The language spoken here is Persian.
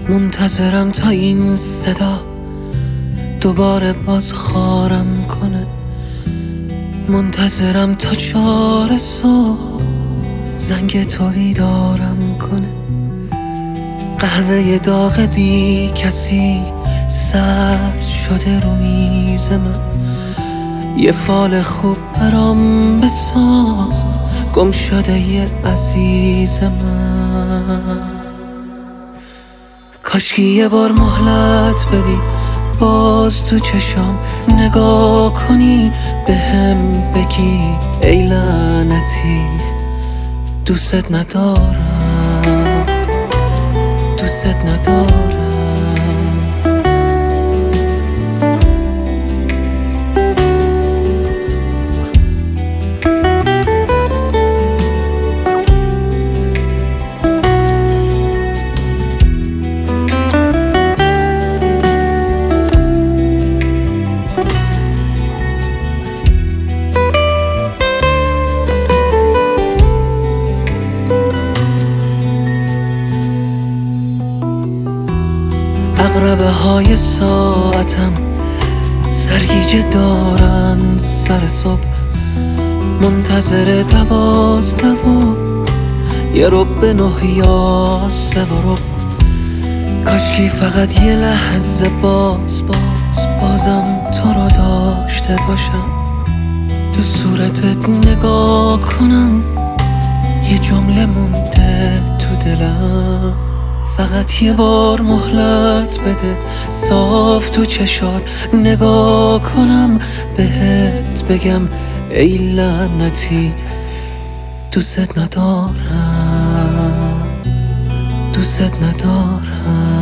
منتظرم تا این صدا دوباره باز خارم کنه، منتظرم تا 4 صبح زنگ تو بیدارم کنه. قهوه داغ بی کسی سرد شده رو میز من، یه فال خوب برام بساز گم شده یه عزیز من. کاشکی یه بار مهلت بدی باز تو چشام نگاه کنی، بهم بگی ای لعنتی دوست ندارم، دوست ندارم. عقربه های ساعتم سرگیجه دارن سر صبح، منتظر 12 و یه رب 9 یا 3 و رب. کاشکی فقط یه لحظه بازم تو رو داشته باشم، تو صورتت نگاه کنم، یه جمله مونده تو دلم. فقط یه بار مهلت بده صاف تو چشات نگاه کنم، بهت بگم ای لعنتی دوست ندارم، دوست ندارم.